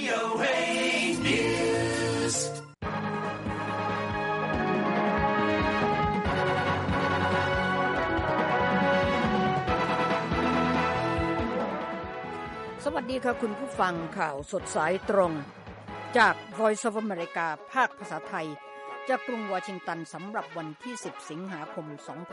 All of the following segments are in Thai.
VOA News สวัสดีค่ะคุณผู้ฟังข่าวสดสายตรงจาก Voice of America ภาคภาษาไทยจากกรุงวอชิงตันสำหรับวันที่10สิงหาคม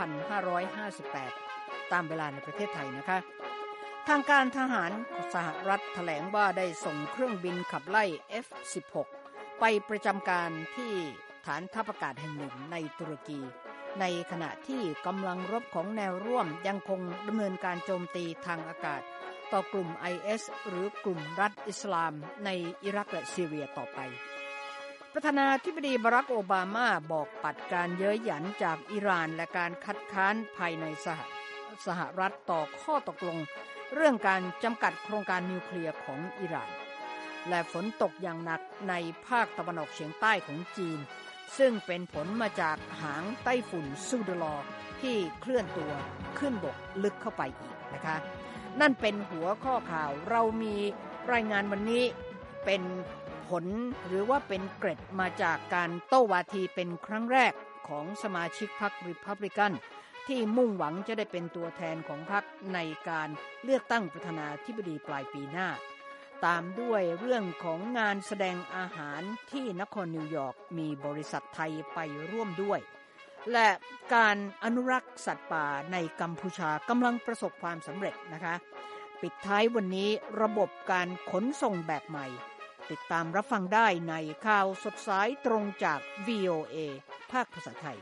2558ตามเวลาในประเทศไทยนะคะทางการทหารสหรัฐแถลงว่าได้ส่งเครื่องบินขับไล่ F-16 ไปประจำการที่ฐานทัพอากาศแห่งหนึ่งในตุรกีในขณะที่กำลังรบของแนวร่วมยังคงดำเนินการโจมตีทางอากาศต่อกลุ่ม IS หรือกลุ่มรัฐอิสลามในอิรักและซีเรียต่อไปประธานาธิบดีบารักโอบามาบอกปัดการเย้ยหยันจากอิหร่านและการคัดค้านภายในสหรัฐต่อข้อตกลงเรื่องการจำกัดโครงการนิวเคลียร์ของอิหร่านและฝนตกอย่างหนักในภาคตะวันออกเฉียงใต้ของจีนซึ่งเป็นผลมาจากหางไต้ฝุ่นซูดลอที่เคลื่อนตัวขึ้นบกลึกเข้าไปอีกนะคะนั่นเป็นหัวข้อข่าวเรามีรายงานวันนี้เป็นผลหรือว่าเป็นเกร็ดมาจากการโต้วาทีเป็นครั้งแรกของสมาชิกพรรครีพับลิกันที่มุ่งหวังจะได้เป็นตัวแทนของพรรคในการเลือกตั้งประธานาธิบดีปลายปีหน้าตามด้วยเรื่องของงานแสดงอาหารที่นครนิวยอร์กมีบริษัทไทยไปร่วมด้วยและการอนุรักษ์สัตว์ป่าในกัมพูชากำลังประสบความสำเร็จนะคะปิดท้ายวันนี้ระบบการขนส่งแบบใหม่ติดตามรับฟังได้ในข่าวสดสายตรงจาก VOA ภาคภาษาไทย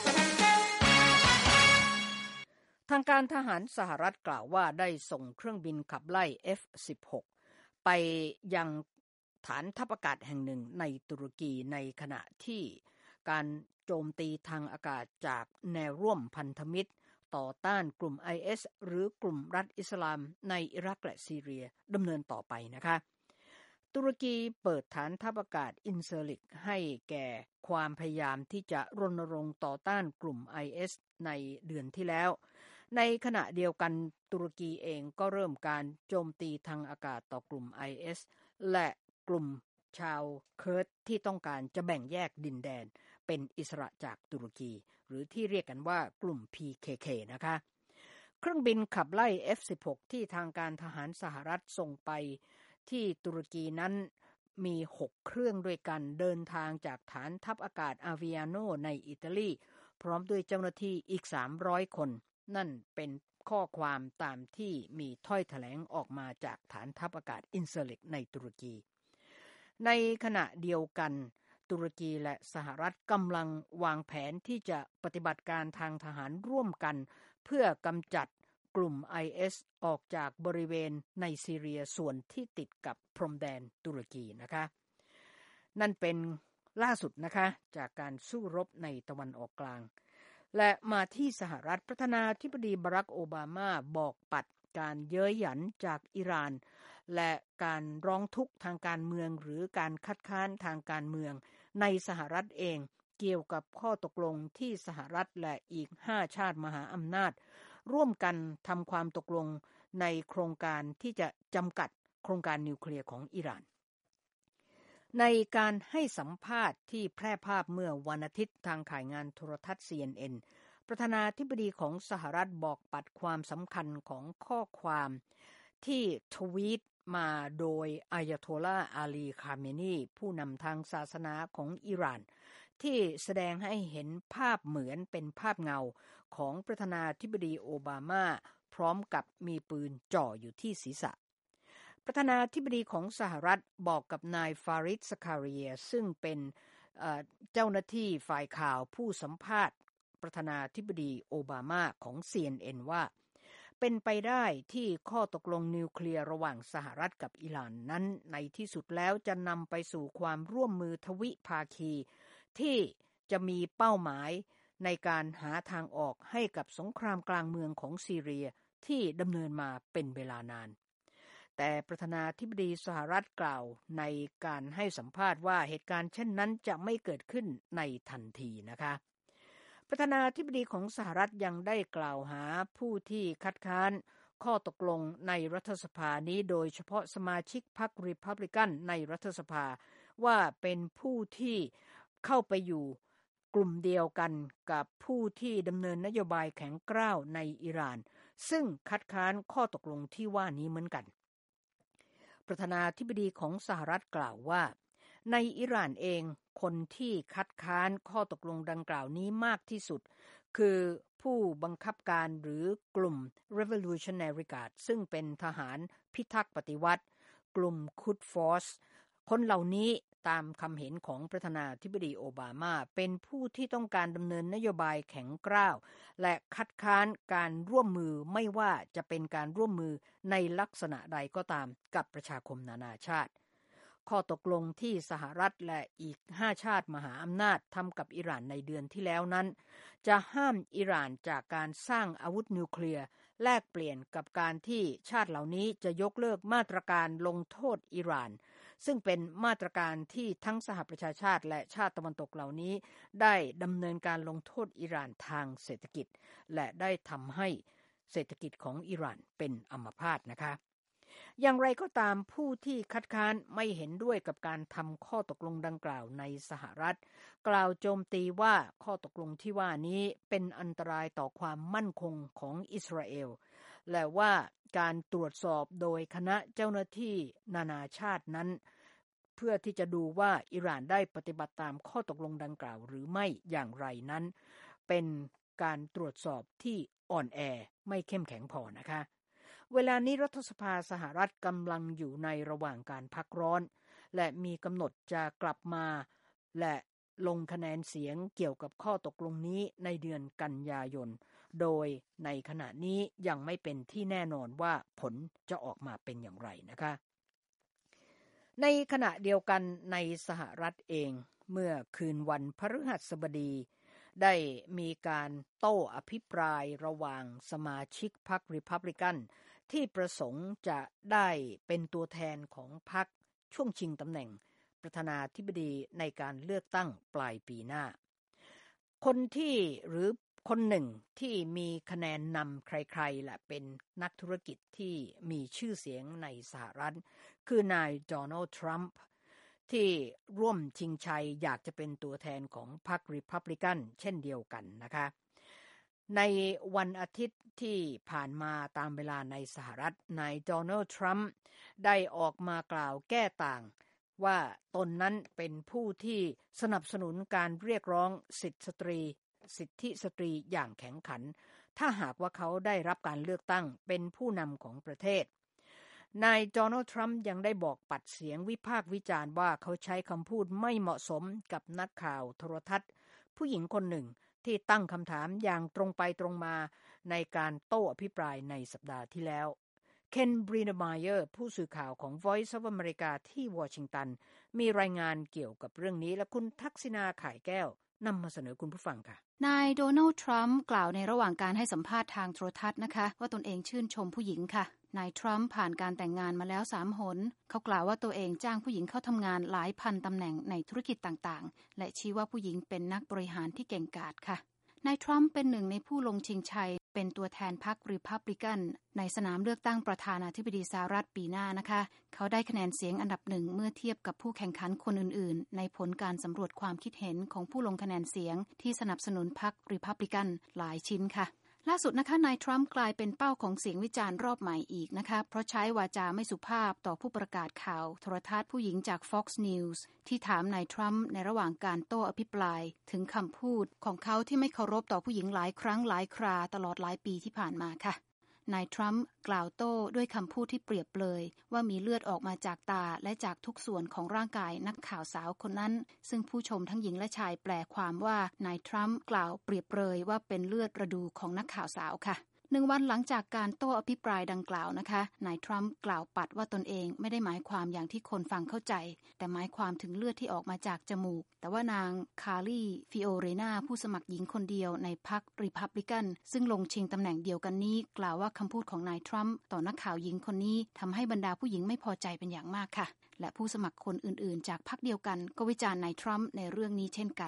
ทางการทหารสหรัฐกล่าวว่าได้ส่งเครื่องบินขับไล่ F-16 ไปยังฐานทัพอากาศแห่งหนึ่งในตุรกีในขณะที่การโจมตีทางอากาศจากแนวร่วมพันธมิตรต่อต้านกลุ่ม IS หรือกลุ่มรัฐอิสลามในอิรักและซีเรียดำเนินต่อไปนะคะตุรกีเปิดฐานทัพอากาศอินเซอร์ลิกให้แก่ความพยายามที่จะรณรงค์ต่อต้านกลุ่ม IS ในเดือนที่แล้วในขณะเดียวกันตุรกีเองก็เริ่มการโจมตีทางอากาศต่อกลุ่ม IS และกลุ่มชาวเคิร์ดที่ต้องการจะแบ่งแยกดินแดนเป็นอิสระจากตุรกีหรือที่เรียกกันว่ากลุ่ม PKK นะคะเครื่องบินขับไล่ F-16 ที่ทางการทหารสหรัฐส่งไปที่ตุรกีนั้นมี6เครื่องด้วยกันเดินทางจากฐานทัพอากาศอาวิอาโนในอิตาลีพร้อมด้วยเจ้าหน้าที่อีก300คนนั่นเป็นข้อความตามที่มีถ้อยแถลงออกมาจากฐานทัพอากาศอินเซอร์ลิกในตุรกีในขณะเดียวกันตุรกีและสหรัฐกำลังวางแผนที่จะปฏิบัติการทางทหารร่วมกันเพื่อกำจัดกลุ่ม IS ออกจากบริเวณในซีเรียส่วนที่ติดกับพรมแดนตุรกีนะคะนั่นเป็นล่าสุดนะคะจากการสู้รบในตะวันออกกลางและมาที่สหรัฐประธานาธิบดีบารักโอบามาบอกปัดการเย้ยหยันจากอิหร่านและการร้องทุกข์ทางการเมืองหรือการคัดค้านทางการเมืองในสหรัฐเองเกี่ยวกับข้อตกลงที่สหรัฐและอีก5ชาติมหาอำนาจร่วมกันทำความตกลงในโครงการที่จะจำกัดโครงการนิวเคลียร์ของอิหร่านในการให้สัมภาษณ์ที่แพร่ภาพเมื่อวันอาทิตย์ทางข่ายงานโทรทัศน์ CNN ประธานาธิบดีของสหรัฐบอกปัดความสำคัญของข้อความที่ทวีตมาโดยอายาโตลลาห์อาลีคาเมนีผู้นำทางศาสนาของอิหร่านที่แสดงให้เห็นภาพเหมือนเป็นภาพเงาของประธานาธิบดีโอบามาพร้อมกับมีปืนจ่ออยู่ที่ศีรษะประธานาธิบดีของสหรัฐบอกกับนายฟาริดสคาเรียซึ่งเป็นเจ้าหน้าที่ฝ่ายข่าวผู้สัมภาษณ์ประธานาธิบดีโอบามาของ CNN ว่าเป็นไปได้ที่ข้อตกลงนิวเคลียร์ระหว่างสหรัฐกับอิหร่านนั้นในที่สุดแล้วจะนำไปสู่ความร่วมมือทวิภาคีที่จะมีเป้าหมายในการหาทางออกให้กับสงครามกลางเมืองของซีเรียที่ดำเนินมาเป็นเวลานานแต่ประธานาธิบดีสหรัฐกล่าวในการให้สัมภาษณ์ว่าเหตุการณ์เช่นนั้นจะไม่เกิดขึ้นในทันทีนะคะประธานาธิบดีของสหรัฐยังได้กล่าวหาผู้ที่คัดค้านข้อตกลงในรัฐสภานี้โดยเฉพาะสมาชิกพรรครีพับลิกันในรัฐสภาว่าเป็นผู้ที่เข้าไปอยู่กลุ่มเดียวกันกับผู้ที่ดำเนินนโยบายแข็งกร้าวในอิหร่านซึ่งคัดค้านข้อตกลงที่ว่านี้เหมือนกันประธานาธิบดีของสหรัฐกล่าวว่าในอิหร่านเองคนที่คัดค้านข้อตกลงดังกล่าวนี้มากที่สุดคือผู้บังคับการหรือกลุ่ม Revolutionary Guard ซึ่งเป็นทหารพิทักษ์ปฏิวัติกลุ่ม Quds Force คนเหล่านี้ตามคำเห็นของประธานาธิบดีโอบามาเป็นผู้ที่ต้องการดำเนินนโยบายแข็งกร้าวและคัดค้านการร่วมมือไม่ว่าจะเป็นการร่วมมือในลักษณะใดก็ตามกับประชาคมนานาชาติข้อตกลงที่สหรัฐและอีก5ชาติมหาอำนาจทำกับอิหร่านในเดือนที่แล้วนั้นจะห้ามอิหร่านจากการสร้างอาวุธนิวเคลียร์แลกเปลี่ยนกับการที่ชาติเหล่านี้จะยกเลิกมาตรการลงโทษอิหร่านซึ่งเป็นมาตรการที่ทั้งสหประชาชาติและชาติตะวันตกเหล่านี้ได้ดำเนินการลงโทษอิหร่านทางเศรษฐกิจและได้ทำให้เศรษฐกิจของอิหร่านเป็นอัมพาตนะคะอย่างไรก็ตามผู้ที่คัดค้านไม่เห็นด้วยกับการทำข้อตกลงดังกล่าวในสหรัฐกล่าวโจมตีว่าข้อตกลงที่ว่านี้เป็นอันตรายต่อความมั่นคงของอิสราเอลและว่าการตรวจสอบโดยคณะเจ้าหน้าที่นานาชาตินั้นเพื่อที่จะดูว่าอิหร่านได้ปฏิบัติตามข้อตกลงดังกล่าวหรือไม่อย่างไรนั้นเป็นการตรวจสอบที่อ่อนแอไม่เข้มแข็งพอนะคะเวลานี้รัฐสภาสหรัฐกำลังอยู่ในระหว่างการพักร้อนและมีกำหนดจะกลับมาและลงคะแนนเสียงเกี่ยวกับข้อตกลงนี้ในเดือนกันยายนโดยในขณะนี้ยังไม่เป็นที่แน่นอนว่าผลจะออกมาเป็นอย่างไรนะคะในขณะเดียวกันในสหรัฐเองเมื่อคืนวันพฤหัสบดีได้มีการโต้อภิปรายระหว่างสมาชิกพรรครีพับลิกันที่ประสงค์จะได้เป็นตัวแทนของพรรคช่วงชิงตำแหน่งประธานาธิบดีในการเลือกตั้งปลายปีหน้าคนหนึ่งที่มีคะแนนนำใครๆและเป็นนักธุรกิจที่มีชื่อเสียงในสหรัฐคือนายโดนัลด์ทรัมป์ที่ร่วมชิงชัยอยากจะเป็นตัวแทนของพรรครีพับลิกันเช่นเดียวกันนะคะในวันอาทิตย์ที่ผ่านมาตามเวลาในสหรัฐนายโดนัลด์ทรัมป์ได้ออกมากล่าวแก้ต่างว่าตนนั้นเป็นผู้ที่สนับสนุนการเรียกร้องสิทธิสตรีอย่างแข็งขันถ้าหากว่าเขาได้รับการเลือกตั้งเป็นผู้นำของประเทศนายโดนัลด์ทรัมป์ยังได้บอกปัดเสียงวิพากษ์วิจารณ์ว่าเขาใช้คำพูดไม่เหมาะสมกับนักข่าวโทรทัศน์ผู้หญิงคนหนึ่งที่ตั้งคำถามอย่างตรงไปตรงมาในการโต้อภิปรายในสัปดาห์ที่แล้วเคนบรีนมายเออร์ผู้สื่อข่าวของ Voice of America ที่วอชิงตันมีรายงานเกี่ยวกับเรื่องนี้และคุณทักษิณาข่ายแก้วนำมาเสนอคุณผู้ฟังค่ะนายโดนัลด์ทรัมป์กล่าวในระหว่างการให้สัมภาษณ์ทางโทรทัศน์นะคะว่าตนเองชื่นชมผู้หญิงค่ะนายทรัมป์ผ่านการแต่งงานมาแล้ว3 หนเขากล่าวว่าตัวเองจ้างผู้หญิงเข้าทำงานหลายพันตำแหน่งในธุรกิจต่างๆและชี้ว่าผู้หญิงเป็นนักบริหารที่เก่งกาจค่ะนายทรัมป์เป็นหนึ่งในผู้ลงชิงชัยเป็นตัวแทนพรรครีพับลิกันในสนามเลือกตั้งประธานาธิบดีสหรัฐปีหน้านะคะเขาได้คะแนนเสียงอันดับ1เมื่อเทียบกับผู้แข่งขันคนอื่นๆในผลการสำรวจความคิดเห็นของผู้ลงคะแนนเสียงที่สนับสนุนพรรครีพับลิกันหลายชิ้นค่ะล่าสุดนะคะนายทรัมป์กลายเป็นเป้าของเสียงวิจารณ์รอบใหม่อีกนะคะเพราะใช้วาจาไม่สุภาพต่อผู้ประกาศข่าวโทรทัศน์ผู้หญิงจาก Fox News ที่ถามนายทรัมป์ในระหว่างการโต้อภิปรายถึงคำพูดของเขาที่ไม่เคารพต่อผู้หญิงหลายครั้งหลายคราตลอดหลายปีที่ผ่านมาค่ะนายทรัมป์กล่าวโต้ด้วยคำพูดที่เปรียบเปรยว่ามีเลือดออกมาจากตาและจากทุกส่วนของร่างกายนักข่าวสาวคนนั้นซึ่งผู้ชมทั้งหญิงและชายแปลความว่านายทรัมป์กล่าวเปรียบเปรยว่าเป็นเลือดระดูของนักข่าวสาวค่ะ1 วันหลังจากการโต้อภิปรายดังกล่าวนะคะนายทรัมป์กล่าวปัดว่าตนเองไม่ได้หมายความอย่างที่คนฟังเข้าใจแต่หมายความถึงเลือดที่ออกมาจากจมูกแต่ว่านางคาร์ลีฟิโอเรนาผู้สมัครหญิงคนเดียวในพรรครีพับลิกันซึ่งลงชิงตำแหน่งเดียวกันนี้กล่าวว่าคำพูดของนายทรัมป์ต่อนักข่าวหญิงคนนี้ทำให้บรรดาผู้หญิงไม่พอใจเป็นอย่างมากค่ะและผู้สมัครคนอื่นๆจากพรรคเดียวกันก็วิจารณ์นายทรัมป์ในเรื่องนี้เช่นกัน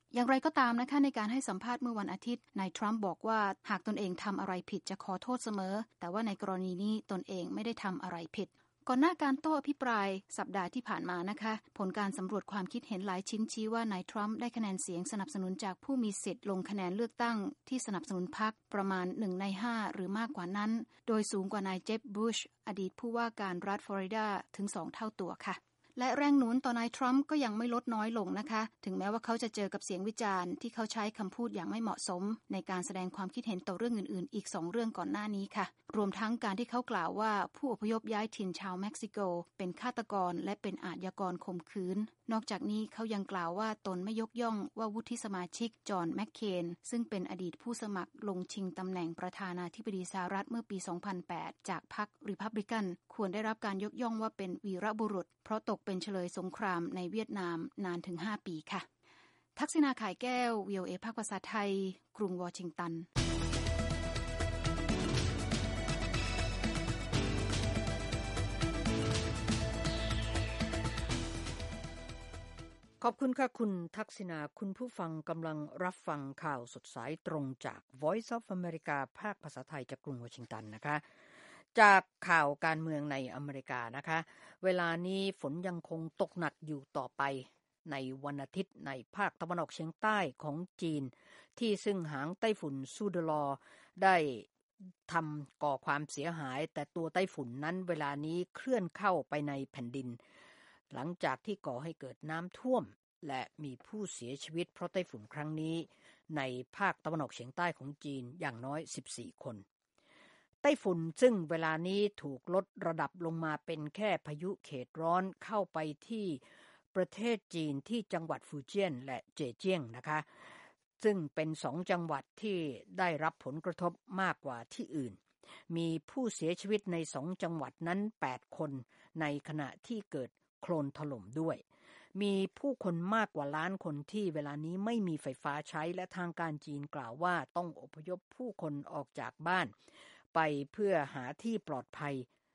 อย่างไรก็ตามนะคะในการให้สัมภาษณ์เมื่อวันอาทิตย์นายทรัมป์บอกว่าหากตนเองทำอะไรผิดจะขอโทษเสมอแต่ว่าในกรณีนี้ตนเองไม่ได้ทำอะไรผิดก่อนหน้าการโต้อภิปรายสัปดาห์ที่ผ่านมานะคะผลการสำรวจความคิดเห็นหลายชิ้นชี้ว่านายทรัมป์ได้คะแนนเสียงสนับสนุนจากผู้มีสิทธิ์ลงคะแนนเลือกตั้งที่สนับสนุนพรรคประมาณ1 ใน 5หรือมากกว่านั้นโดยสูงกว่านายเจฟบุชอดีตผู้ว่าการรัฐฟลอริดาถึง2 เท่าตัวค่ะและแรงหนุนต่อนายทรัมป์ก็ยังไม่ลดน้อยลงนะคะถึงแม้ว่าเขาจะเจอกับเสียงวิจารณ์ที่เขาใช้คำพูดอย่างไม่เหมาะสมในการแสดงความคิดเห็นต่อเรื่องอื่นๆอีก2 เรื่องก่อนหน้านี้ค่ะรวมทั้งการที่เขากล่าวว่าผู้อพยพย้ายถิ่นชาวเม็กซิโกเป็นฆาตกรและเป็นอาชญากรข่มขืนนอกจากนี้เขายังกล่าวว่าตนไม่ยกย่องว่าวุฒิสมาชิกจอห์นแมคเคนซึ่งเป็นอดีตผู้สมัครลงชิงตำแหน่งประธานาธิบดีสหรัฐเมื่อปี 2008 จากพรรครีพับลิกันควรได้รับการยกย่องว่าเป็นวีรบุรุษเพราะตกเป็นเฉลยสงครามในเวียดนามนานถึง5 ปีค่ะทักษิณา ข่ายแก้ว VOA ภาคภาษาไทยกรุงวอชิงตันขอบคุณค่ะคุณทักษิณาคุณผู้ฟังกำลังรับฟังข่าวสดสายตรงจาก Voice of America ภาคภาษาไทยจากกรุงวอชิงตันนะคะจากข่าวการเมืองในอเมริกานะคะเวลานี้ฝนยังคงตกหนักอยู่ต่อไปในวันอาทิตย์ในภาคตะวันออกเฉียงใต้ของจีนที่ซึ่งหางไต้ฝุ่นซูเดอลอได้ทำก่อความเสียหายแต่ตัวไต้ฝุ่นนั้นเวลานี้เคลื่อนเข้าไปในแผ่นดินหลังจากที่ก่อให้เกิดน้ำท่วมและมีผู้เสียชีวิตเพราะไต้ฝุ่นครั้งนี้ในภาคตะวันออกเฉียงใต้ของจีนอย่างน้อย14 คนไต้ฝุ่นซึ่งเวลานี้ถูกลดระดับลงมาเป็นแค่พายุเขตร้อนเข้าไปที่ประเทศจีนที่จังหวัดฟูเจียนและเจเจี้ยงนะคะซึ่งเป็น2 จังหวัดที่ได้รับผลกระทบมากกว่าที่อื่นมีผู้เสียชีวิตใน2 จังหวัดนั้น8 คนในขณะที่เกิดโคลนถล่มด้วยมีผู้คนมากกว่าล้านคนที่เวลานี้ไม่มีไฟฟ้าใช้และทางการจีนกล่าวว่าต้องอพยพผู้คนออกจากบ้านไปเพื่อหาที่ปลอดภัย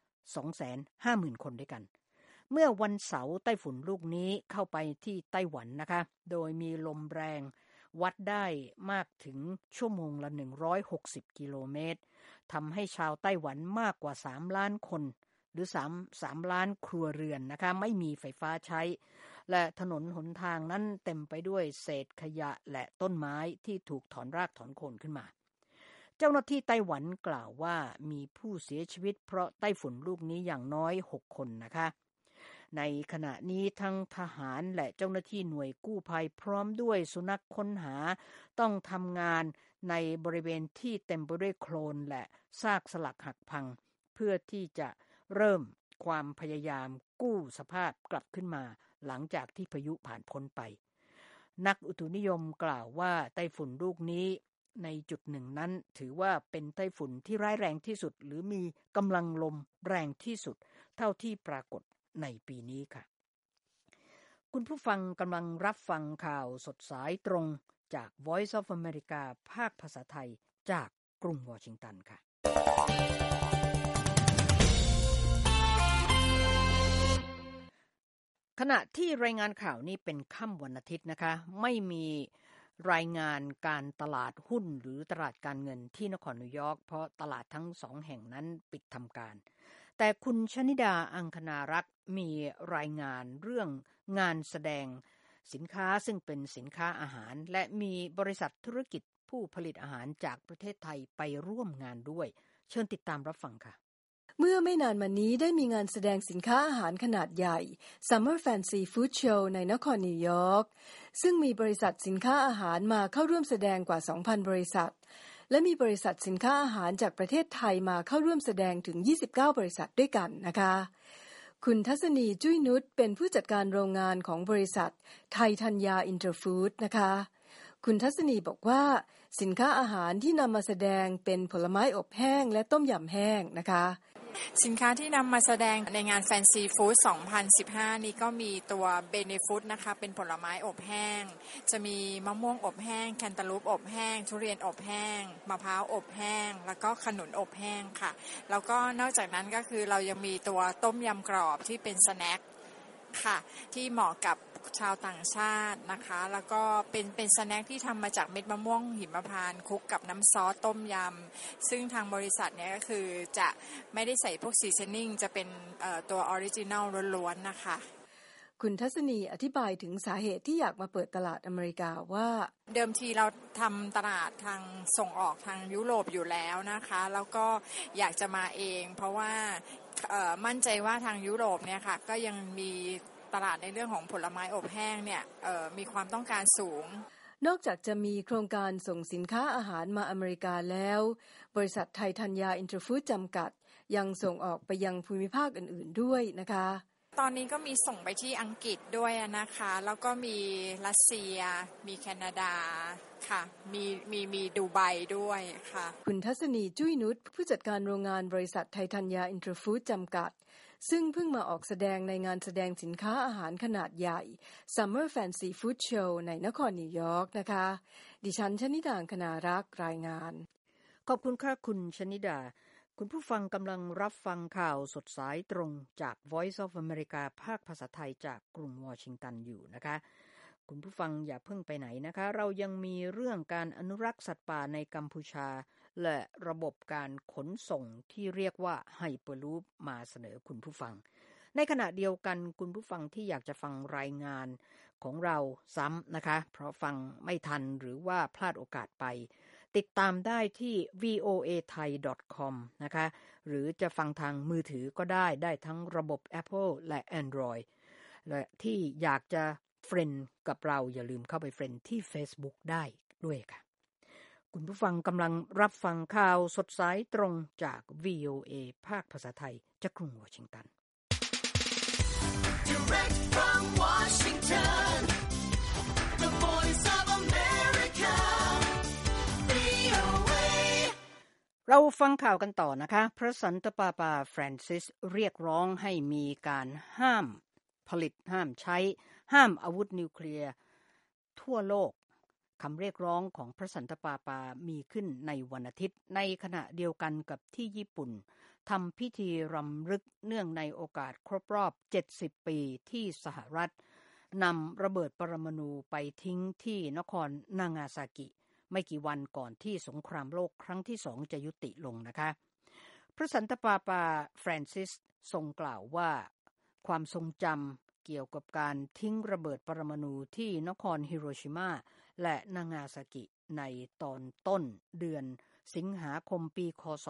250,000 คนด้วยกันเมื่อวันเสาร์ไต้ฝุ่นลูกนี้เข้าไปที่ไต้หวันนะคะโดยมีลมแรงวัดได้มากถึงชั่วโมงละ160 กิโลเมตรทำให้ชาวไต้หวันมากกว่า3 ล้านคนหรือ3 ล้านครัวเรือนนะคะไม่มีไฟฟ้าใช้และถนนหนทางนั้นเต็มไปด้วยเศษขยะและต้นไม้ที่ถูกถอนรากถอนโคนขึ้นมาเจ้าหน้าที่ไต้หวันกล่าวว่ามีผู้เสียชีวิตเพราะไต้ฝุ่นลูกนี้อย่างน้อย6 คนนะคะในขณะนี้ทั้งทหารและเจ้าหน้าที่หน่วยกู้ภัยพร้อมด้วยสุนัขค้นหาต้องทำงานในบริเวณที่เต็มไปด้วยโคลนและซากสลักหักพังเพื่อที่จะเริ่มความพยายามกู้สภาพกลับขึ้นมาหลังจากที่พายุผ่านพ้นไปนักอุตุนิยมกล่าวว่าไต้ฝุ่นลูกนี้ในจุดหนึ่งนั้นถือว่าเป็นไต้ฝุ่นที่ร้ายแรงที่สุดหรือมีกำลังลมแรงที่สุดเท่าที่ปรากฏในปีนี้ค่ะคุณผู้ฟังกำลังรับฟังข่าวสดสายตรงจาก Voice of America ภาคภาษาไทยจากกรุงวอชิงตันค่ะขณะที่รายงานข่าวนี้เป็นค่ำวันอาทิตย์นะคะไม่มีรายงานการตลาดหุ้นหรือตลาดการเงินที่นครนิวยอร์กเพราะตลาดทั้ง2 แห่งนั้นปิดทำการแต่คุณชนิดาอังคณารักษ์มีรายงานเรื่องงานแสดงสินค้าซึ่งเป็นสินค้าอาหารและมีบริษัทธุรกิจผู้ผลิตอาหารจากประเทศไทยไปร่วมงานด้วยเชิญติดตามรับฟังค่ะเมื่อไม่นานมานี้ได้มีงานแสดงสินค้าอาหารขนาดใหญ่ Summer Fancy Food Show ในนครนิวยอร์กซึ่งมีบริษัทสินค้าอาหารมาเข้าร่วมแสดงกว่า 2,000 บริษัทและมีบริษัทสินค้าอาหารจากประเทศไทยมาเข้าร่วมแสดงถึง29 บริษัทด้วยกันนะคะคุณทัศนีจุ้ยนุชเป็นผู้จัดการโรงงานของบริษัทไทยธัญญาอินเตอร์ฟู้ดนะคะคุณทัศนีบอกว่าสินค้าอาหารที่นำมาแสดงเป็นผลไม้อบแห้งและต้มยำแห้งนะคะสินค้าที่นำมาแสดงในงาน Fancy Food 2015 นี้ก็มีตัว Benefit นะคะเป็นผลไม้อบแห้งจะมีมะม่วงอบแห้งแคนตาลูปอบแห้งทุเรียนอบแห้งมะพร้าวอบแห้งแล้วก็ขนุนอบแห้งค่ะแล้วก็นอกจากนั้นก็คือเรายังมีตัวต้มยำกรอบที่เป็นสแน็คค่ะที่เหมาะกับชาวต่างชาตินะคะแล้วก็เป็นสแน็คที่ทำมาจากเม็ดมะม่วงหิมพานต์คลุกกับน้ำซอสต้มยำซึ่งทางบริษัทเนี่ยก็คือจะไม่ได้ใส่พวกซีซันนิ่งจะเป็นตัวออริจินัลล้วนๆนะคะคุณทัศนีอธิบายถึงสาเหตุที่อยากมาเปิดตลาดอเมริกาว่าเดิมทีเราทำตลาดทางส่งออกทางยุโรปอยู่แล้วนะคะแล้วก็อยากจะมาเองเพราะว่ามั่นใจว่าทางยุโรปเนี่ยค่ะก็ยังมีตลาดในเรื่องของผลไม้อบแห้งเนี่ยมีความต้องการสูงนอกจากจะมีโครงการส่งสินค้าอาหารมาอเมริกาแล้วบริษัทไทยธัญญาอินเตอร์ฟู้ดจำกัดยังส่งออกไปยังภูมิภาคอื่นๆด้วยนะคะตอนนี้ก็มีส่งไปที่อังกฤษด้วยนะคะแล้วก็มีรัสเซียมีแคนาดาค่ะมีดูไบด้วยค่ะคุณทัศนีจุ้ยนุชผู้จัดการโรงงานบริษัทไทยธัญญาอินเตอร์ฟู้ดจำกัดซึ่งเพิ่งมาออกแสดงในงานแสดงสินค้าอาหารขนาดใหญ่ Summer Fancy Food Show ในนครนิวยอร์กนะคะดิฉันชนิดา คณารักษ์รายงานขอบคุณค่ะคุณชนิดาคุณผู้ฟังกำลังรับฟังข่าวสดสายตรงจาก Voice of America ภาคภาษาไทยจากกรุงวอชิงตันอยู่นะคะคุณผู้ฟังอย่าเพิ่งไปไหนนะคะเรายังมีเรื่องการอนุรักษ์สัตว์ป่าในกัมพูชาและระบบการขนส่งที่เรียกว่าไฮเปอร์ลูปมาเสนอคุณผู้ฟังในขณะเดียวกันคุณผู้ฟังที่อยากจะฟังรายงานของเราซ้ำนะคะเพราะฟังไม่ทันหรือว่าพลาดโอกาสไปติดตามได้ที่ voathai.com นะคะหรือจะฟังทางมือถือก็ได้ทั้งระบบ Apple และ Android และที่อยากจะเฟรนด์กับเราอย่าลืมเข้าไปเฟรนด์ที่ Facebook ได้ด้วยค่ะคุณผู้ฟังกำลังรับฟังข่าวสดสายตรงจาก VOA ภาคภาษาไทยจากกรุงวอชิงตัน Direct from Washington, the voice of America, VOA. เราฟังข่าวกันต่อนะคะพระสันตะปาปาฟรานซิสเรียกร้องให้มีการห้ามผลิตห้ามใช้ห้ามอาวุธนิวเคลียร์ทั่วโลกคำเรียกร้องของพระสันตะปาปามีขึ้นในวันอาทิตย์ในขณะเดียวกันกับที่ญี่ปุ่นทำพิธีรำลึกเนื่องในโอกาสครบรอบ70ปีที่สหรัฐนำระเบิดปรมาณูไปทิ้งที่นครนางาซากิไม่กี่วันก่อนที่สงครามโลกครั้งที่2จะยุติลงนะคะพระสันตะปาปาฟรานซิสทรงกล่าวว่าความทรงจำเกี่ยวกับการทิ้งระเบิดปรมาณูที่นครฮิโรชิมาและนางาซากิในตอนต้นเดือนสิงหาคมปีคศ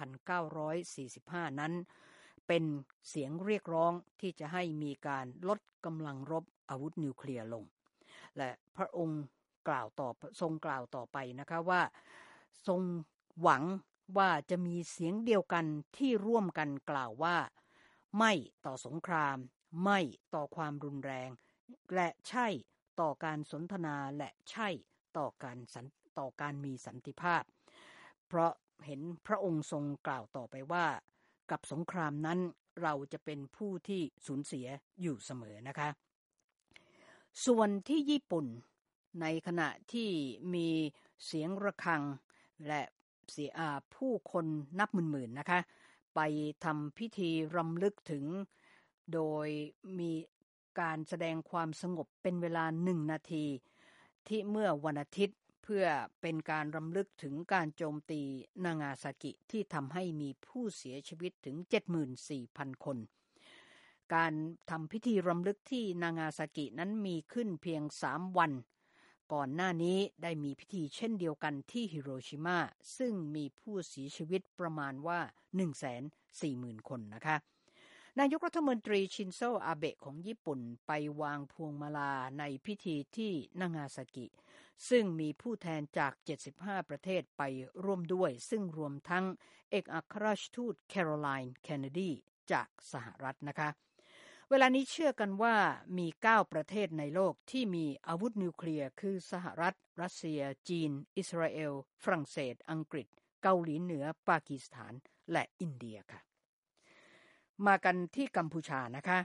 1945นั้นเป็นเสียงเรียกร้องที่จะให้มีการลดกำลังรบอาวุธนิวเคลียร์ลงและพระองค์ทรงกล่าวต่อไปนะคะว่าทรงหวังว่าจะมีเสียงเดียวกันที่ร่วมกันกล่าวว่าไม่ต่อสงครามไม่ต่อความรุนแรงและใช่ต่อการสนทนาและใช่ต่อการมีสันติภาพเพราะเห็นพระองค์ทรงกล่าวต่อไปว่ากับสงครามนั้นเราจะเป็นผู้ที่สูญเสียอยู่เสมอนะคะส่วนที่ญี่ปุ่นในขณะที่มีเสียงระฆังและผู้คนนับหมื่นๆนะคะไปทำพิธีรำลึกถึงโดยมีการแสดงความสงบเป็นเวลา1 นาทีที่เมื่อวันอาทิตย์เพื่อเป็นการรำลึกถึงการโจมตีนางาซากิที่ทำให้มีผู้เสียชีวิตถึง 74,000 คนการทำพิธีรำลึกที่นางาซากินั้นมีขึ้นเพียง3 วันก่อนหน้านี้ได้มีพิธีเช่นเดียวกันที่ฮิโรชิมาซึ่งมีผู้เสียชีวิตประมาณว่า 140,000 คนนะคะนายกรัฐมนตรีชินโซอาเบะของญี่ปุ่นไปวางพวงมาลาในพิธีที่นางาซากิซึ่งมีผู้แทนจาก75ประเทศไปร่วมด้วยซึ่งรวมทั้งเอกอัครราชทูตแคโรไลน์เคนเนดีจากสหรัฐนะคะเวลานี้เชื่อกันว่ามี9ประเทศในโลกที่มีอาวุธนิวเคลียร์คือสหรัฐรัสเซียจีนอิสราเอลฝรั่งเศสอังกฤษเกาหลีเหนือปากีสถานและอินเดียค่ะมากันที่กัมพูชานะคะ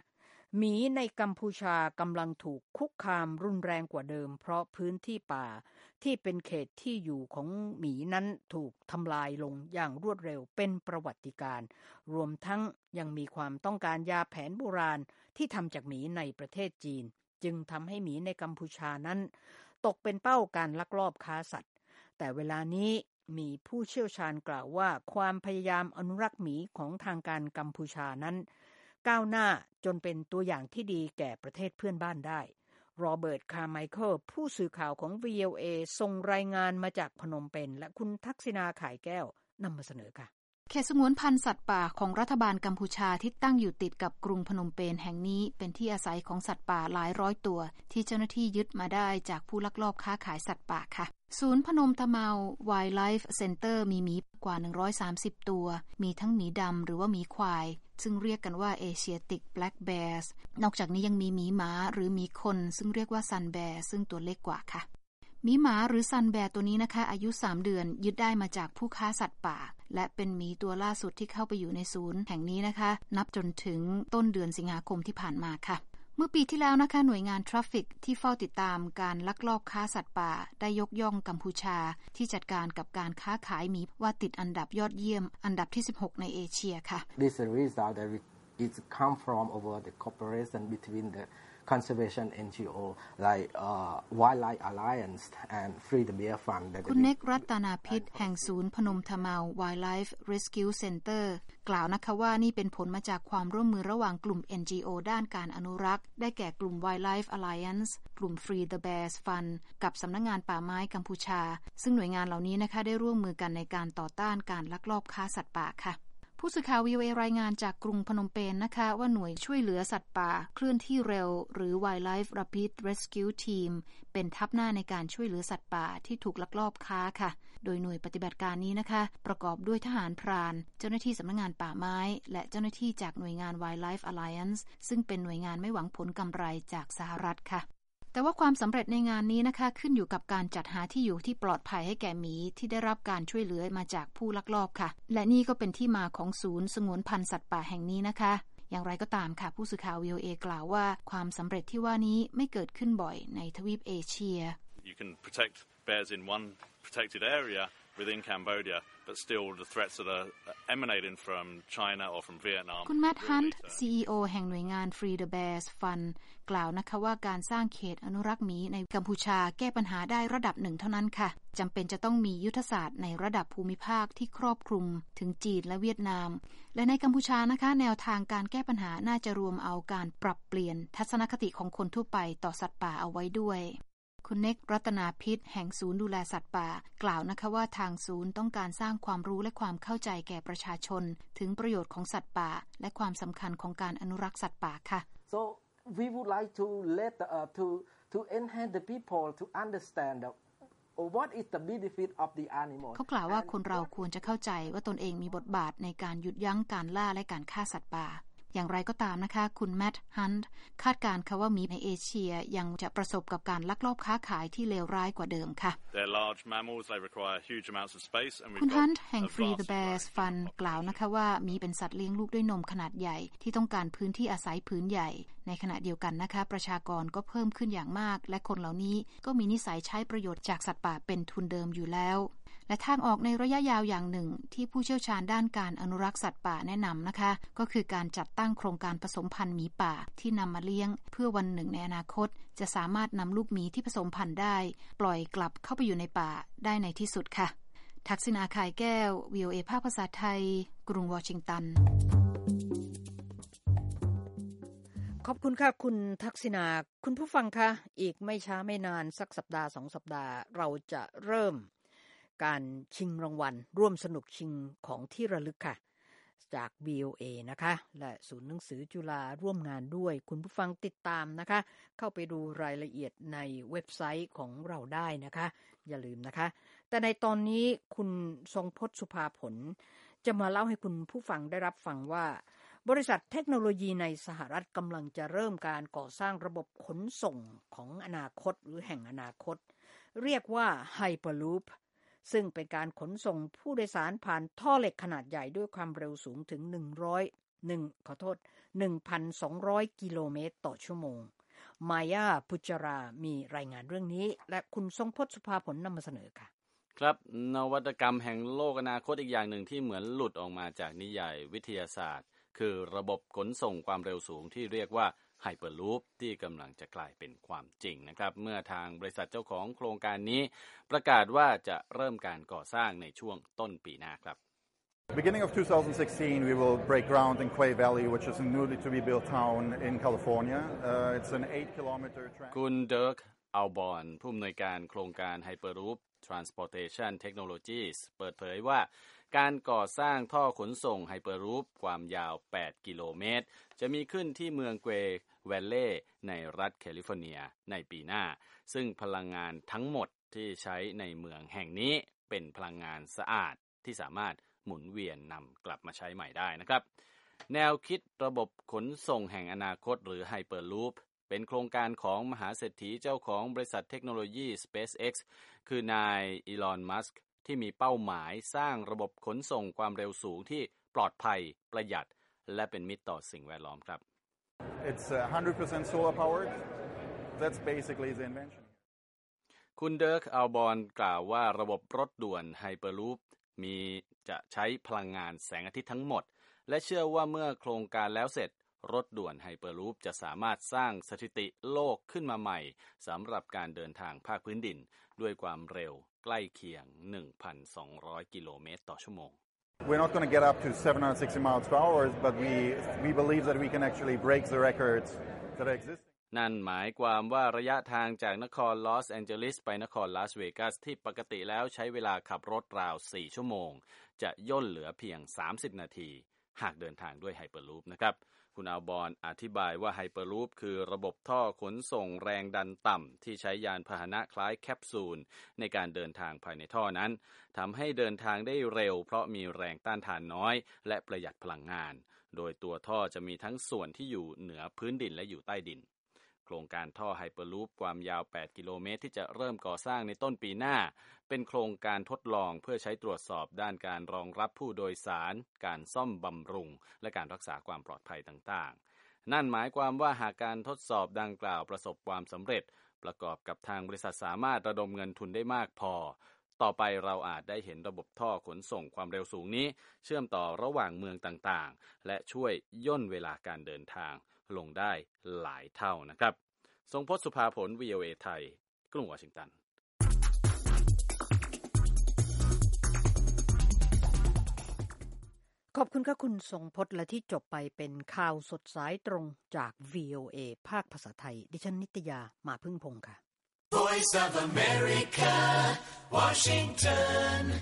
หมีในกัมพูชากำลังถูกคุกคามรุนแรงกว่าเดิมเพราะพื้นที่ป่าที่เป็นเขตที่อยู่ของหมีนั้นถูกทำลายลงอย่างรวดเร็วเป็นประวัติการณ์รวมทั้งยังมีความต้องการยาแผนโบราณที่ทำจากหมีในประเทศจีนจึงทำให้หมีในกัมพูชานั้นตกเป็นเป้าการลักลอบค้าสัตว์แต่เวลานี้มีผู้เชี่ยวชาญกล่าวว่าความพยายามอนุรักษ์หมีของทางการกัมพูชานั้นก้าวหน้าจนเป็นตัวอย่างที่ดีแก่ประเทศเพื่อนบ้านได้โรเบิร์ต คาร์ไมเคิลผู้สื่อข่าวของ VOA ส่งรายงานมาจากพนมเปญและคุณทักษิณาข่ายแก้วนำมาเสนอค่ะเขตสงวนพันธุ์สัตว์ป่าของรัฐบาลกัมพูชาที่ตั้งอยู่ติดกับกรุงพนมเปญแห่งนี้เป็นที่อาศัยของสัตว์ป่าหลายร้อยตัวที่เจ้าหน้าที่ยึดมาได้จากผู้ลักลอบค้าขายสัตว์ป่าค่ะศูนย์พนมตะเมา Wildlife Center มีหมีกว่า130ตัวมีทั้งหมีดำหรือว่าหมีควายซึ่งเรียกกันว่า Asiatic Black Bears นอกจากนี้ยังมีหมีหมาหรือหมีคนซึ่งเรียกว่า Sun Bear ซึ่งตัวเล็กกว่าค่ะหมีหมาหรือซันแบร์ตัวนี้นะคะอายุ3เดือนยึดได้มาจากผู้ค้าสัตว์ป่าและเป็นหมีตัวล่าสุดที่เข้าไปอยู่ในศูนย์แห่งนี้นะคะนับจนถึงต้นเดือนสิงหาคมที่ผ่านมาค่ะเมื่อปีที่แล้วนะคะหน่วยงานทราฟฟิกที่เฝ้าติดตามการลักลอบค้าสัตว์ป่าได้ยกย่องกัมพูชาที่จัดการกับการค้าขายหมีว่าติดอันดับยอดเยี่ยมอันดับที่16ในเอเชียค่ะ This result that it come from over the cooperation between the conservation NGO like Wildlife Alliance and Free the Bear Fund คุณเนกรัตนาพิษแห่งศูนย์พนมทะเมา Wildlife Rescue Center กล่าวนะคะว่านี่เป็นผลมาจากความร่วมมือระหว่างกลุ่ม NGO ด้านการอนุรักษ์ได้แก่กลุ่ม Wildlife Alliance กลุ่ม Free the Bear Fund กับสำนักงานป่าไม้กัมพูชาซึ่งหน่วยงานเหล่านี้นะคะได้ร่วมมือกันในการต่อต้านการลักลอบค้าสัตว์ป่าค่ะผู้สื่อข่าว VOA รายงานจากกรุงพนมเปญนะคะว่าหน่วยช่วยเหลือสัตว์ป่าเคลื่อนที่เร็วหรือ Wildlife Rapid Rescue Team เป็นทัพหน้าในการช่วยเหลือสัตว์ป่าที่ถูกลักลอบค้าค่ะโดยหน่วยปฏิบัติการนี้นะคะประกอบด้วยทหารพรานเจ้าหน้าที่สำนักงานป่าไม้และเจ้าหน้าที่จากหน่วยงาน Wildlife Alliance ซึ่งเป็นหน่วยงานไม่หวังผลกำไรจากสหรัฐค่ะแต่ว่าความสำเร็จในงานนี้นะคะขึ้นอยู่กับการจัดหาที่อยู่ที่ปลอดภัยให้แก่หมีที่ได้รับการช่วยเหลือมาจากผู้ลักลอบค่ะและนี่ก็เป็นที่มาของศูนย์สงวนพันธุ์สัตว์ป่าแห่งนี้นะคะอย่างไรก็ตามค่ะผู้สื่อข่าว VOA กล่าวว่าความสำเร็จที่ว่านี้ไม่เกิดขึ้นบ่อยในทวีปเอเชีย You can protect bears in one protected area within Cambodia, but still the threats that are emanating from China or from Vietnam. คุณแมทฮันต์ CEO แห่งหน่วยงาน Free the Bears Fund กล่าวนะคะว่าการสร้างเขตอนุรักษ์หมีในกัมพูชาแก้ปัญหาได้ระดับหนึ่งเท่านั้นค่ะจำเป็นจะต้องมียุทธศาสตร์ในระดับภูมิภาคที่ครอบคลุมถึงจีนและเวียดนามและในกัมพูชานะคะแนวทางการแก้ปัญหาน่าจะรวมเอาการปรับเปลี่ยนทัศนคติของคนทั่วไปต่อสัตว์ป่าเอาไว้ด้วยคุณเนกรัตนาพิษแห่งศูนย์ดูแลสัตว์ป่ากล่าวนะคะว่าทางศูนย์ต้องการสร้างความรู้และความเข้าใจแก่ประชาชนถึงประโยชน์ของสัตว์ป่าและความสำคัญของการอนุรักษ์สัตว์ป่าค่ะ So we would like to let to enhance the people to understand what is the benefit of the animal เขากล่าวว่าคนเราควรจะเข้าใจว่าตนเองมีบทบาทในการหยุดยั้งการล่าและการฆ่าสัตว์ป่าอย่างไรก็ตามนะคะคุณแมทฮันต์คาดการณ์ค่ะว่าหมีในเอเชียยังจะประสบกับการลักลอบค้าขายที่เลวร้ายกว่าเดิมค่ะคุณฮันต์แห่ง Free the Bears Fund กล่าวนะคะว่าหมีเป็นสัตว์เลี้ยงลูกด้วยนมขนาดใหญ่ที่ต้องการพื้นที่อาศัยผืนใหญ่ในขณะเดียวกันนะคะประชากรก็เพิ่มขึ้นอย่างมากและคนเหล่านี้ก็มีนิสัยใช้ประโยชน์จากสัตว์ป่าเป็นทุนเดิมอยู่แล้วและทางออกในระยะยาวอย่างหนึ่งที่ผู้เชี่ยวชาญด้านการอนุรักษ์สัตว์ป่าแนะนำนะคะก็คือการจัดตั้งโครงการผสมพันธุ์หมีป่าที่นำมาเลี้ยงเพื่อวันหนึ่งในอนาคตจะสามารถนำลูกหมีที่ผสมพันธุ์ได้ปล่อยกลับเข้าไปอยู่ในป่าได้ในที่สุดค่ะทักษิณาข่ายแก้ว VOA ภาคภาษาไทยกรุงวอชิงตันขอบคุณค่ะคุณทักษิณาคุณผู้ฟังคะอีกไม่ช้าไม่นานสักสัปดาห์2สัปดาห์เราจะเริ่มการชิงรางวัลร่วมสนุกชิงของที่ระลึกค่ะจาก VOA นะคะและศูนย์หนังสือจุฬาร่วมงานด้วยคุณผู้ฟังติดตามนะคะเข้าไปดูรายละเอียดในเว็บไซต์ของเราได้นะคะอย่าลืมนะคะแต่ในตอนนี้คุณทรงพจน์สุภาผลจะมาเล่าให้คุณผู้ฟังได้รับฟังว่าบริษัทเทคโนโลยีในสหรัฐกำลังจะเริ่มการก่อสร้างระบบขนส่งของอนาคตหรือแห่งอนาคตเรียกว่า Hyperloopซึ่งเป็นการขนส่ง1,000 1,200 กิโลเมตรต่อชั่วโมงมายาพุจรามีรายงานเรื่องนี้และคุณทรงพจน์สุภาผลนำมาเสนอค่ะครับนวัตกรรมแห่งโลกอนาคตอีกอย่างหนึ่งที่เหมือนหลุดออกมาจากนิยายวิทยาศาสตร์คือระบบขนส่งความเร็วสูงที่เรียกว่าไฮเปอร์ลูปที่กำลังจะกลายเป็นความจริงนะครับเมื่อทางบริษัทเจ้าของโครงการนี้ประกาศว่าจะเริ่มการก่อสร้างในช่วงต้นปีหน้าครับ Beginning of 2016, we will break ground in Quay Valley, which is a newly to be built town in California. It's an 8-kilometer track. คุณเดิร์กอัลบอนผู้อำนวยการโครงการ Hyperloop Transportation Technologies เปิดเผยว่าการก่อสร้างท่อขนส่ง Hyperloop ความยาว 8 กิโลเมตรจะมีขึ้นที่เมืองเกวแวลเล่ในรัฐแคลิฟอร์เนียในปีหน้าซึ่งพลังงานทั้งหมดที่ใช้ในเมืองแห่งนี้เป็นพลังงานสะอาดที่สามารถหมุนเวียนนำกลับมาใช้ใหม่ได้นะครับแนวคิดระบบขนส่งแห่งอนาคตหรือ Hyperloop เป็นโครงการของมหาเศรษฐีเจ้าของบริษัทเทคโนโลยี SpaceX คือนายอีลอน มัสก์ที่มีเป้าหมายสร้างระบบขนส่งความเร็วสูงที่ปลอดภัยประหยัดและเป็นมิตรต่อสิ่งแวดล้อมครับ It's 100% solar powered. That's basically the invention. คุณเดิร์กอัลบอนกล่าวว่าระบบรถด่วน Hyperloopจะใช้พลังงานแสงอาทิตย์ทั้งหมดและเชื่อว่าเมื่อโครงการแล้วเสร็จรถด่วน Hyperloop จะสามารถสร้างสถิติโลกขึ้นมาใหม่สำหรับการเดินทางภาคพื้นดินด้วยความเร็วใกล้เคียง 1,200 กิโลเมตรต่อชั่วโมง We're not going to get up to 760 miles per hour, but we believe that we can actually break the records that exist. นั่นหมายความว่าระยะทางจากนครลอสแอนเจลิสไปนครลาสเวกัสที่ปกติแล้วใช้เวลาขับรถราว4ชั่วโมงจะย่นเหลือเพียง30นาทีหากเดินทางด้วยไฮเปอร์ลูปนะครับคุณอัลบอนอธิบายว่าไฮเปอร์ลูปคือระบบท่อขนส่งแรงดันต่ำที่ใช้ยานพาหนะคล้ายแคปซูลในการเดินทางภายในท่อนั้นทำให้เดินทางได้เร็วเพราะมีแรงต้านทานน้อยและประหยัดพลังงานโดยตัวท่อจะมีทั้งส่วนที่อยู่เหนือพื้นดินและอยู่ใต้ดินโครงการท่อไฮเปอร์ลูปความยาว8กิโลเมตรที่จะเริ่มก่อสร้างในต้นปีหน้าเป็นโครงการทดลองเพื่อใช้ตรวจสอบด้านการรองรับผู้โดยสารการซ่อมบำรุงและการรักษาความปลอดภัยต่างๆนั่นหมายความว่าหากการทดสอบดังกล่าวประสบความสำเร็จประกอบกับทางบริษัทสามารถระดมเงินทุนได้มากพอต่อไปเราอาจได้เห็นระบบท่อขนส่งความเร็วสูงนี้เชื่อมต่อระหว่างเมืองต่างๆและช่วยย่นเวลาการเดินทางลงได้หลายเท่านะครับทรงพจน์สุภาผล VOA ไทยกรุงวอชิงตันขอบคุณค่ะคุณทรงพจน์และที่จบไปเป็นข่าวสดสายตรงจาก VOA ภาคภาษาไทยดิฉันนิตยามาพึ่งพงษ์ค่ะ Voice of America, Washington.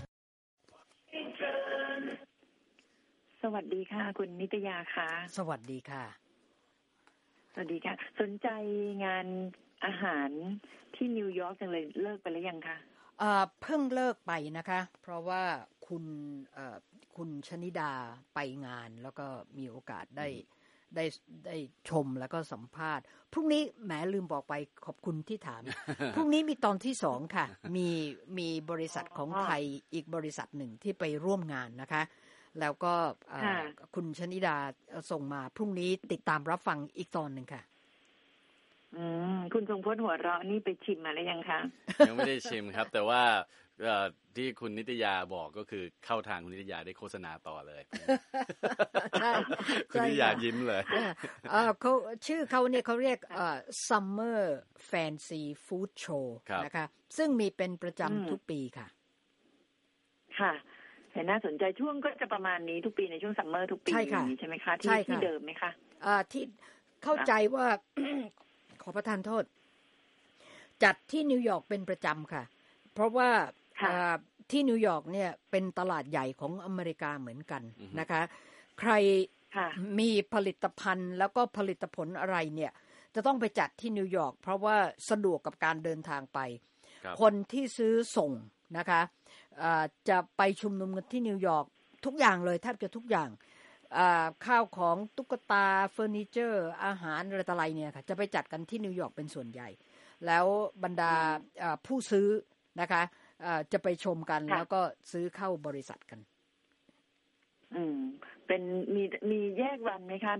สวัสดีค่ะคุณนิตยาค่ะสวัสดีค่ะสวัสดีค่ะสนใจงานอาหารที่นิวยอร์กจังเลยเลิกไปแล้วยังคะเพิ่งเลิกไปนะคะเพราะว่าคุณชนิดาไปงานแล้วก็มีโอกาสได้ชมแล้วก็สัมภาษณ์พรุ่งนี้แหมลืมบอกไปขอบคุณที่ถาม พรุ่งนี้มีตอนที่2ค่ะมีบริษัทของไทยอีกบริษัทหนึ่งที่ไปร่วมงานนะคะแล้วก็คุณชนิดาส่งมาพรุ่งนี้ติดตามรับฟังอีกตอนหนึ่งค่ะคุณทรงพจน์หัวเราะนี่ไปชิมมาแล้วยังคะยังไม่ได้ชิมครับแต่ว่าที่คุณนิตยาบอกก็คือเข้าทางคุณนิตยาได้โฆษณาต่อเลยใช่คุณนิตยายิ้มเลยเขาชื่อเขาเนี่ยเขาเรียกSummer Fancy Food Show นะคะซึ่งมีเป็นประจำทุกปีค่ะค่ะแต่น่าสนใจช่วงก็จะประมาณนี้ทุกปีในช่วงซัมเมอร์ทุกปีใช่ไหมคะที่เดิมไหมคะที่เข้าใจว่า ขอประทานโทษจัดที่นิวยอร์กเป็นประจำค่ะเพราะว่าที่นิวยอร์กเนี่ยเป็นตลาดใหญ่ของอเมริกาเหมือนกันนะคะใครมีผลิตภัณฑ์แล้วก็ผลิตผลอะไรเนี่ยจะต้องไปจัดที่นิวยอร์กเพราะว่าสะดวกกับการเดินทางไปคนที่ซื้อส่งนะคะจะไปชุมนุมกันที่นิวยอร์กทุกอย่างเลยแทบจะทุกอย่างข้าวของตุ๊กตาเฟอร์นิเจอร์อาหารอะไรต่ออะไรเนี่ยค่ะจะไปจัดกันที่นิวยอร์กเป็นส่วนใหญ่แล้วบรรดาผู้ซื้อนะคะจะไปชมกันแล้วก็ซื้อเข้าบริษัทกันเป็นมีแยกวันไหมคะ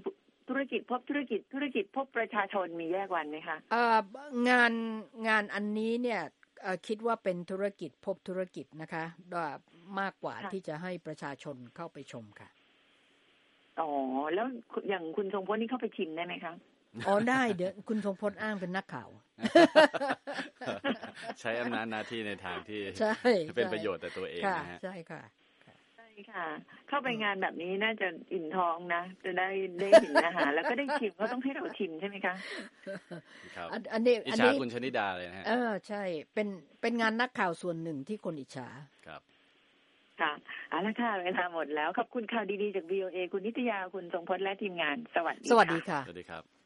ธุรกิจพบธุรกิจพบประชาชนมีแยกวันไหมคะงานอันนี้เนี่ยคิดว่าเป็นธุรกิจพบธุรกิจนะคะมากกว่าที่จะให้ประชาชนเข้าไปชมค่ะอ๋อแล้วอย่างคุณทรงพจน์นี่เข้าไปชิมได้ไหมคะอ๋อได้เดี๋ยวคุณทรงพจน์อ้างเป็นนักข่าวใช้อำนาจหน้าที่ในทางที่เป็นประโยชน์แต่ตัวเองนะฮะใช่ค่ะค่ะเข้าไปงานแบบนี้น่าจะอิ่มท้องนะจะได้เห็นอาหารแล้วก็ได้ชิมก็ต้องให้เราชิมใช่ไหมคะครับอันนี้อิจฉาคุณชนิดาเลยนะฮะใช่เป็นงานนักข่าวส่วนหนึ่งที่คนอิจฉาครับค่ะเอาละค่ะเวลาหมดแล้วขอบคุณข่าวดีๆจาก VOA คุณนิตยาคุณทรงพจน์และทีมงานสวัสดีค่ะสวัสดีค่ะสวัสดีครับ